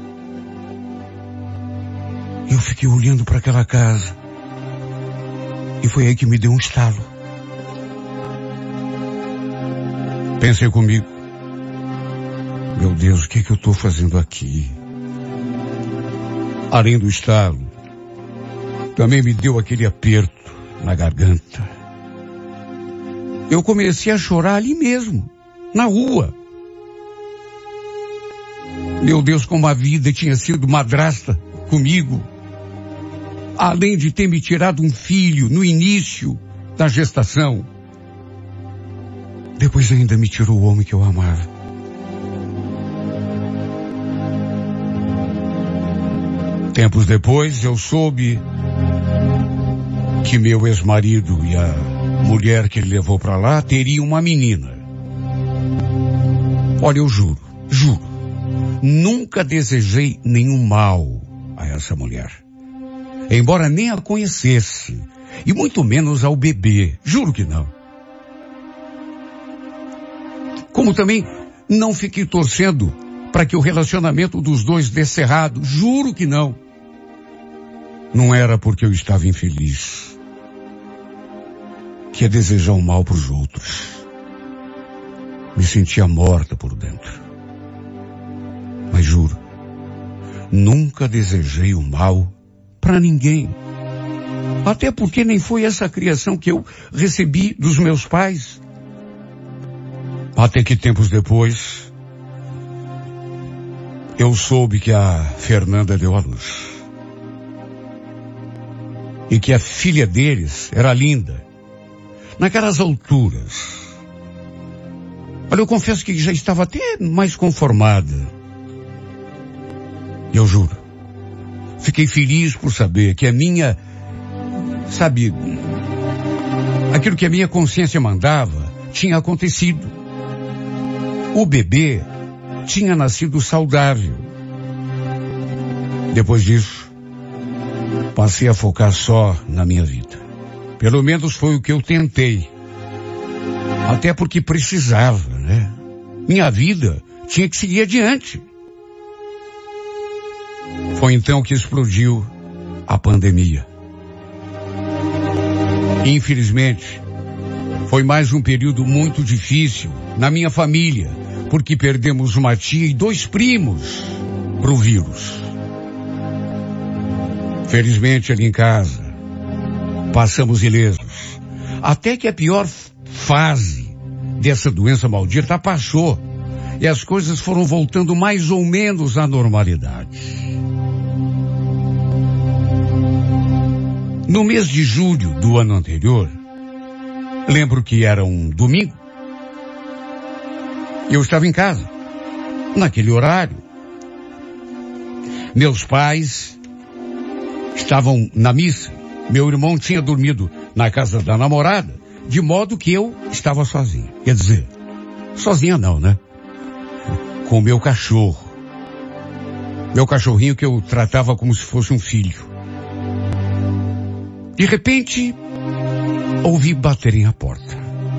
Eu fiquei olhando para aquela casa. E foi aí que me deu um estalo. Pensei comigo: meu Deus, o que eu estou fazendo aqui? Além do estalo, também me deu aquele aperto na garganta. Eu comecei a chorar ali mesmo, na rua. Meu Deus, como a vida tinha sido madrasta comigo. Além de ter me tirado um filho no início da gestação, depois ainda me tirou o homem que eu amava. Tempos depois eu soube que meu ex-marido e a mulher que ele levou para lá teriam uma menina. Olha, eu juro, nunca desejei nenhum mal a essa mulher. Embora nem a conhecesse, e muito menos ao bebê, juro que não. Como também não fiquei torcendo para que o relacionamento dos dois desse errado, juro que não. Não era porque eu estava infeliz, que ia desejar o mal para os outros. Me sentia morta por dentro. Mas juro, nunca desejei o mal para ninguém. Até porque nem foi essa criação que eu recebi dos meus pais. Até que tempos depois, eu soube que a Fernanda deu à luz. E que a filha deles era linda. Naquelas alturas. Olha, eu confesso que já estava até mais conformada. Eu juro. Fiquei feliz por saber que a minha, sabe, aquilo que a minha consciência mandava tinha acontecido. O bebê tinha nascido saudável. Depois disso, passei a focar só na minha vida. Pelo menos foi o que eu tentei. Até porque precisava, né? Minha vida tinha que seguir adiante. Foi então que explodiu a pandemia. Infelizmente, foi mais um período muito difícil na minha família, porque perdemos uma tia e 2 primos pro vírus. Felizmente, ali em casa, passamos ilesos. Até que a pior fase dessa doença maldita passou e as coisas foram voltando mais ou menos à normalidade. No mês de julho do ano anterior, lembro que era um domingo, eu estava em casa, naquele horário. Meus pais estavam na missa, meu irmão tinha dormido na casa da namorada, de modo que eu estava sozinha. Quer dizer, sozinha não, né? Com o meu cachorro. Meu cachorrinho que eu tratava como se fosse um filho. De repente, ouvi baterem a porta.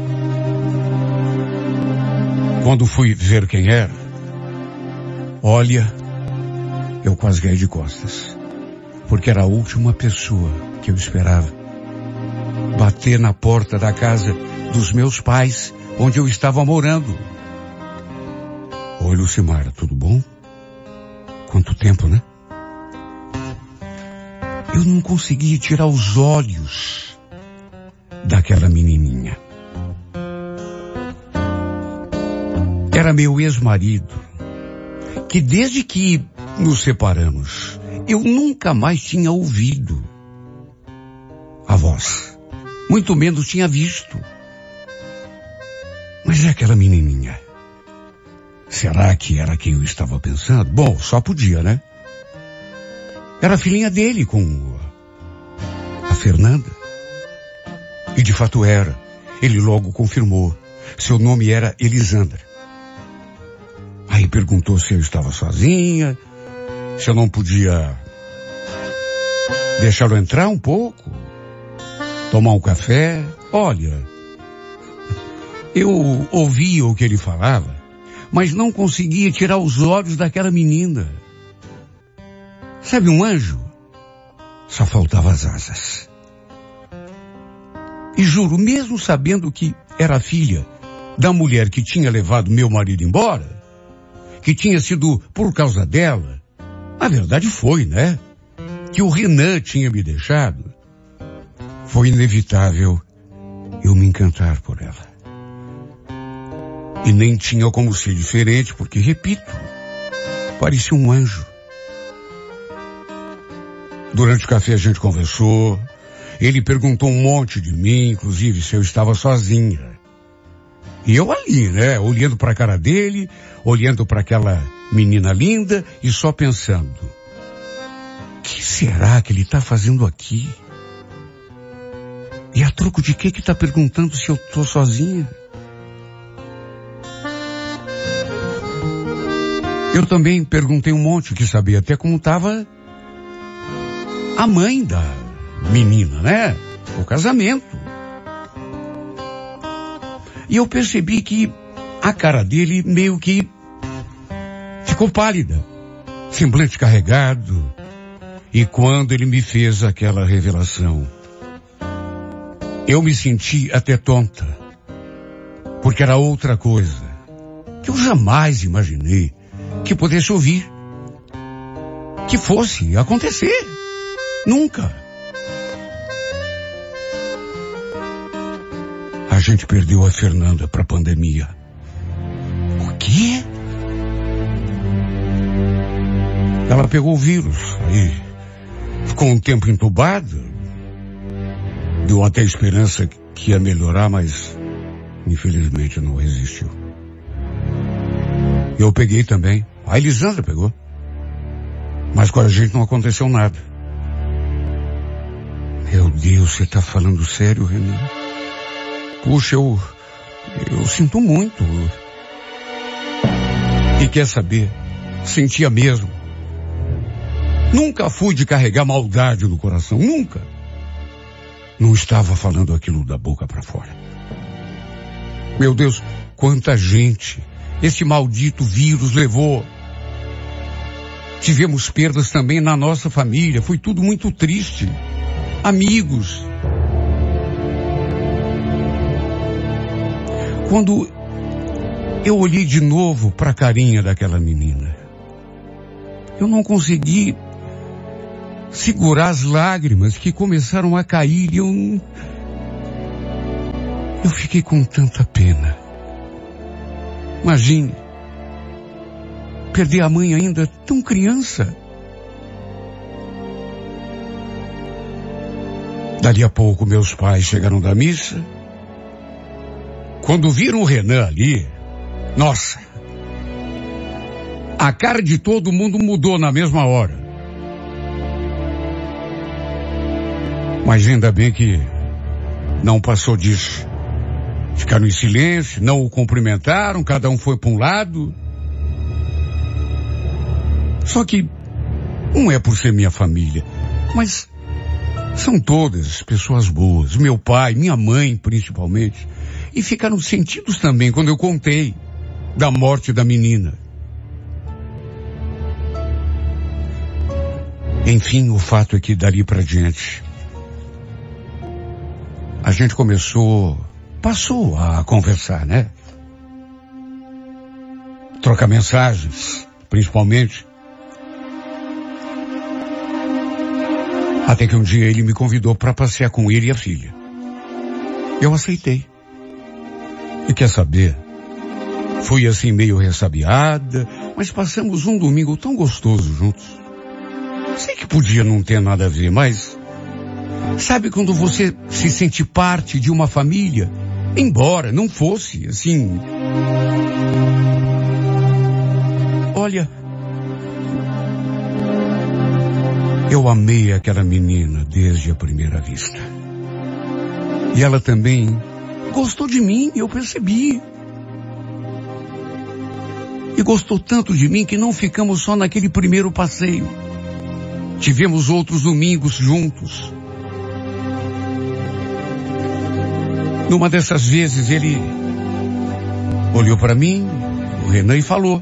Quando fui ver quem era, olha, eu quase caí de costas. Porque era a última pessoa que eu esperava bater na porta da casa dos meus pais, onde eu estava morando. Oi, Lucimara, tudo bom? Quanto tempo, né? Eu não conseguia tirar os olhos daquela menininha. Era meu ex-marido, que desde que nos separamos, eu nunca mais tinha ouvido a voz, muito menos tinha visto. Mas é aquela menininha. Será que era quem eu estava pensando? Bom, só podia, né? Era a filhinha dele com a Fernanda? E de fato era. Ele logo confirmou. Seu nome era Elisandra. Aí perguntou se eu estava sozinha, se eu não podia deixá-lo entrar um pouco, tomar um café. Olha, eu ouvia o que ele falava, mas não conseguia tirar os olhos daquela menina. Sabe um anjo? Só faltava as asas. E juro, mesmo sabendo que era filha da mulher que tinha levado meu marido embora, que tinha sido por causa dela, a verdade foi, né? Que o Renan tinha me deixado. Foi inevitável eu me encantar por ela. E nem tinha como ser diferente, porque, repito, parecia um anjo. Durante o café a gente conversou. Ele perguntou um monte de mim, inclusive se eu estava sozinha. E eu ali, né, olhando para a cara dele, olhando para aquela menina linda e só pensando: o que será que ele está fazendo aqui? E a troco de que está perguntando se eu estou sozinha? Eu também perguntei um monte, que sabia até como estava a mãe da menina, né? O casamento. E eu percebi que a cara dele meio que ficou pálida, semblante carregado. E quando ele me fez aquela revelação, eu me senti até tonta, porque era outra coisa que eu jamais imaginei que pudesse ouvir, que fosse acontecer. Nunca. A gente perdeu a Fernanda para a pandemia. O quê? Ela pegou o vírus, aí ficou um tempo entubada. Deu até esperança que ia melhorar, mas infelizmente não resistiu. Eu peguei também. A Elisandra pegou. Mas com a gente não aconteceu nada. Meu Deus, você tá falando sério, Renan? Puxa, eu sinto muito. E quer saber? Sentia mesmo. Nunca fui de carregar maldade no coração, nunca. Não estava falando aquilo da boca para fora. Meu Deus, quanta gente esse maldito vírus levou. Tivemos perdas também na nossa família, foi tudo muito triste. Amigos. Quando eu olhei de novo para a carinha daquela menina, eu não consegui segurar as lágrimas que começaram a cair e eu fiquei com tanta pena. Imagine, perder a mãe ainda tão criança. Dali a pouco meus pais chegaram da missa. Quando viram o Renan ali, nossa, a cara de todo mundo mudou na mesma hora. Mas ainda bem que não passou disso. Ficaram em silêncio, não o cumprimentaram, cada um foi para um lado. Só que não é por ser minha família, mas são todas pessoas boas. Meu pai, minha mãe principalmente. E ficaram sentidos também quando eu contei da morte da menina. Enfim, o fato é que dali para diante a gente passou a conversar, né? Trocar mensagens, principalmente. Até que um dia ele me convidou para passear com ele e a filha. Eu aceitei. E quer saber? Fui assim meio ressabiada, mas passamos um domingo tão gostoso juntos. Sei que podia não ter nada a ver, mas sabe quando você se sente parte de uma família, embora não fosse assim? Olha, Eu amei aquela menina desde a primeira vista. E ela também gostou de mim, eu percebi. E gostou tanto de mim que não ficamos só naquele primeiro passeio. Tivemos outros domingos juntos. Numa dessas vezes ele olhou para mim, o Renan, e falou: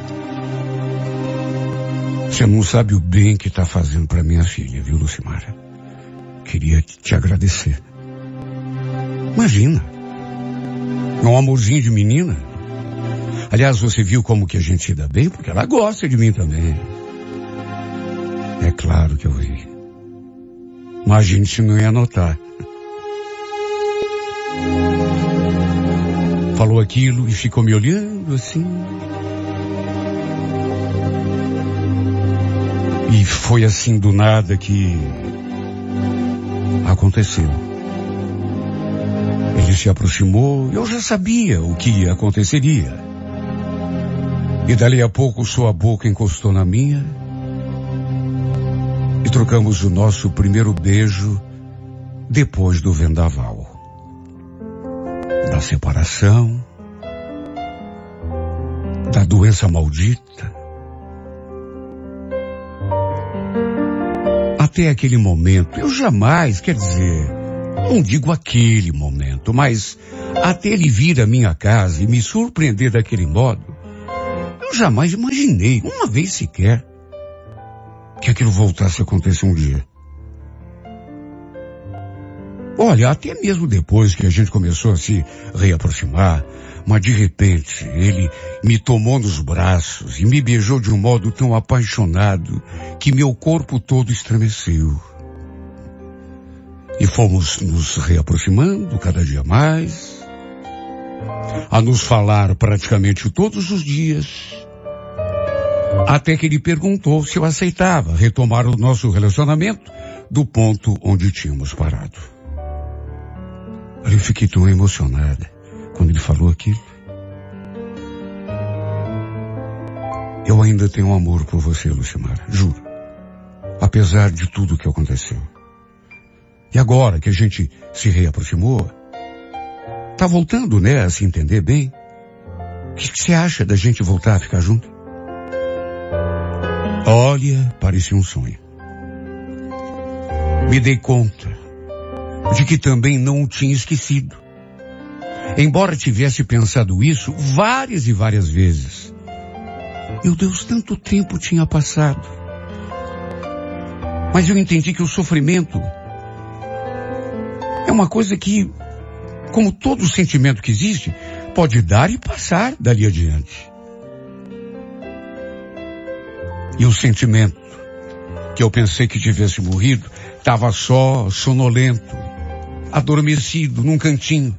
"Você não sabe o bem que está fazendo para minha filha, viu, Lucimara? Queria te agradecer." Imagina, é um amorzinho de menina. Aliás, você viu como que a gente se dá bem? Porque ela gosta de mim também. É claro que eu vi. Imagine se não ia notar. Falou aquilo e ficou me olhando assim. E foi assim do nada que aconteceu. Ele se aproximou, eu já sabia o que aconteceria. E dali a pouco sua boca encostou na minha e trocamos o nosso primeiro beijo depois do vendaval, da separação, da doença maldita. Até aquele momento, eu jamais, quer dizer, não digo aquele momento, mas até ele vir à minha casa e me surpreender daquele modo, eu jamais imaginei, uma vez sequer, que aquilo voltasse a acontecer um dia. Olha, até mesmo depois que a gente começou a se reaproximar, mas de repente ele me tomou nos braços e me beijou de um modo tão apaixonado que meu corpo todo estremeceu. E fomos nos reaproximando cada dia mais, a nos falar praticamente todos os dias, até que ele perguntou se eu aceitava retomar o nosso relacionamento do ponto onde tínhamos parado. Eu fiquei tão emocionada quando ele falou aquilo. Eu ainda tenho um amor por você, Lucimara, juro. Apesar de tudo que aconteceu. E agora que a gente se reaproximou, tá voltando, né, a se entender bem. O que você acha da gente voltar a ficar junto? Olha, parecia um sonho. Me dei conta de que também não o tinha esquecido. Embora tivesse pensado isso várias e várias vezes. Meu Deus, tanto tempo tinha passado. Mas eu entendi que o sofrimento é uma coisa que, como todo sentimento que existe, pode dar e passar dali adiante. E o sentimento que eu pensei que tivesse morrido estava só, sonolento, adormecido num cantinho.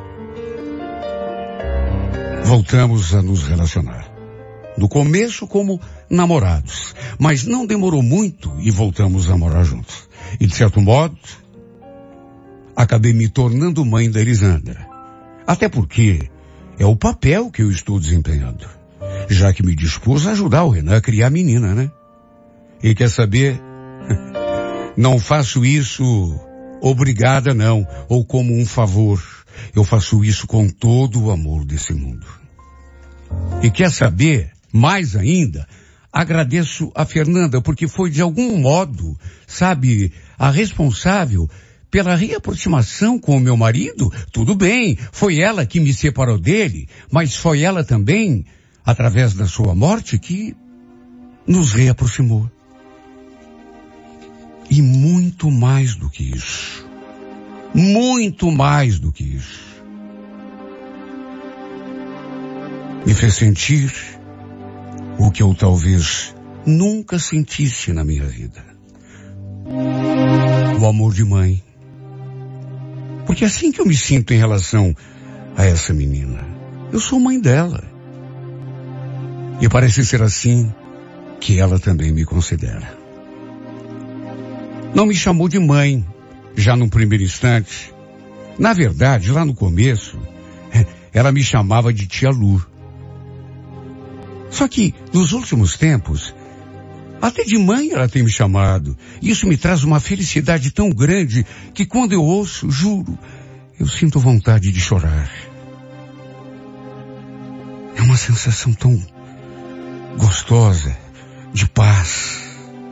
Voltamos a nos relacionar. No começo como namorados, mas não demorou muito e voltamos a morar juntos. E de certo modo, acabei me tornando mãe da Elisandra. Até porque é o papel que eu estou desempenhando, já que me dispus a ajudar o Renan a criar a menina, né? E quer saber? Não faço isso obrigada, não, ou como um favor. Eu faço isso com todo o amor desse mundo. E quer saber? Mais ainda, agradeço a Fernanda, porque foi de algum modo, sabe, a responsável pela reaproximação com o meu marido. Tudo bem, foi ela que me separou dele, mas foi ela também, através da sua morte, que nos reaproximou. E muito mais do que isso. Muito mais do que isso. Me fez sentir o que eu talvez nunca sentisse na minha vida. O amor de mãe. Porque é assim que eu me sinto em relação a essa menina. Eu sou mãe dela. E parece ser assim que ela também me considera. Não me chamou de mãe, já no primeiro instante. Na verdade, lá no começo, ela me chamava de tia Lu. Só que, nos últimos tempos, Até de mãe ela tem me chamado. Isso me traz uma felicidade tão grande que quando eu ouço, juro, eu sinto vontade de chorar. É uma sensação tão gostosa, de paz.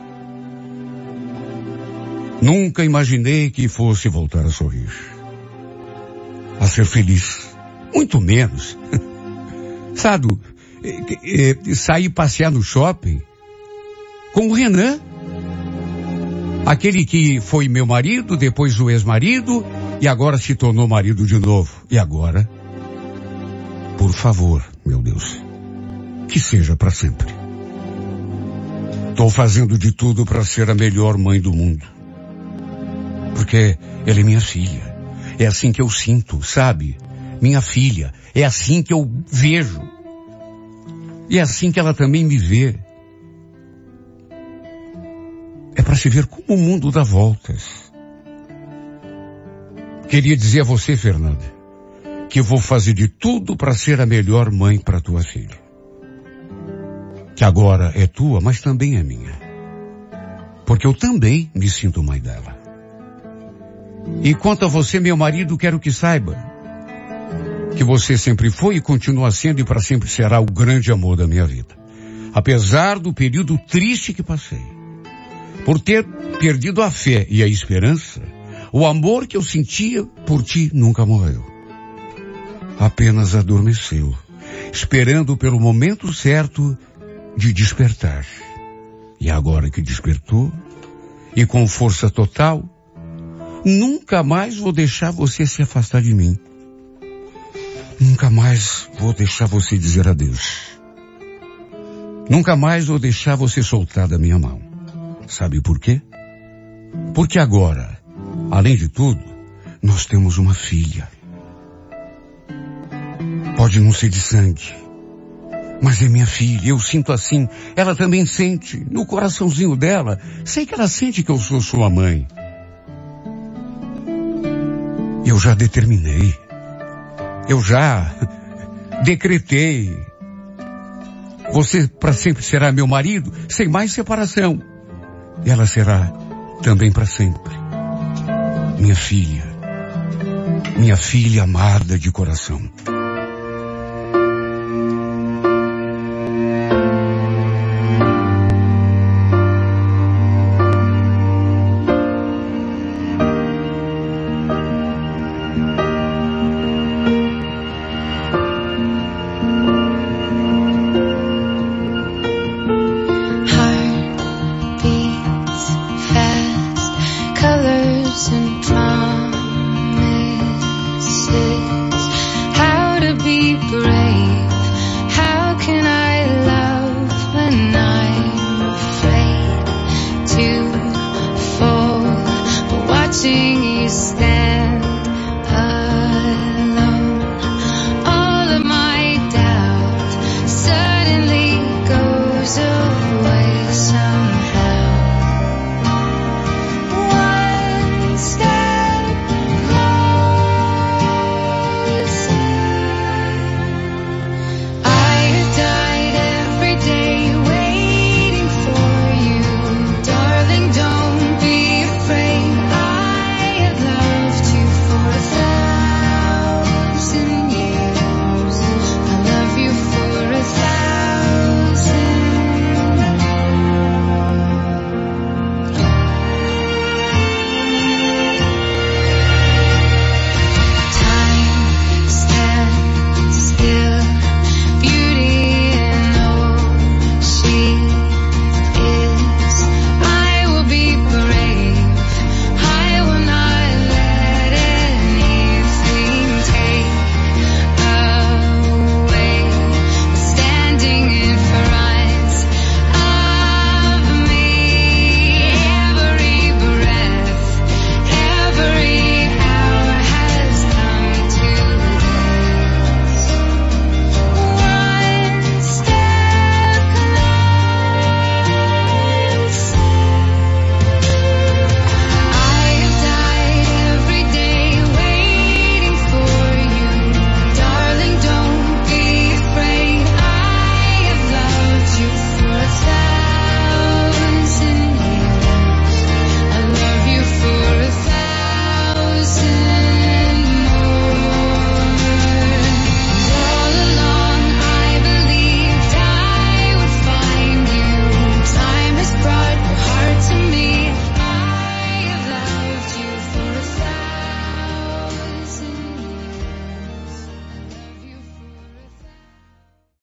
Nunca imaginei que fosse voltar a sorrir, a ser feliz, muito menos. Sabe, sair passear no shopping com o Renan, aquele que foi meu marido, depois o ex-marido e agora se tornou marido de novo. E agora, por favor, meu Deus, que seja para sempre. Estou fazendo de tudo para ser a melhor mãe do mundo. Porque ela é minha filha. É assim que eu sinto, sabe? Minha filha. É assim que eu vejo. E é assim que ela também me vê. É para se ver como o mundo dá voltas. Queria dizer a você, Fernanda, que eu vou fazer de tudo para ser a melhor mãe para tua filha. Que agora é tua, mas também é minha. Porque eu também me sinto mãe dela. E quanto a você, meu marido, quero que saiba que você sempre foi e continua sendo e para sempre será o grande amor da minha vida. Apesar do período triste que passei. Por ter perdido a fé e a esperança, o amor que eu sentia por ti nunca morreu. Apenas adormeceu, esperando pelo momento certo de despertar. E agora que despertou, e com força total, nunca mais vou deixar você se afastar de mim. Nunca mais vou deixar você dizer adeus. Nunca mais vou deixar você soltar da minha mão. Sabe por quê? Porque agora, além de tudo, nós temos uma filha. Pode não ser de sangue, mas é minha filha, eu sinto assim, ela também sente, no coraçãozinho dela, sei que ela sente que eu sou sua mãe. Eu já determinei, eu já decretei, você para sempre será meu marido, sem mais separação. E ela será também para sempre minha filha amada de coração.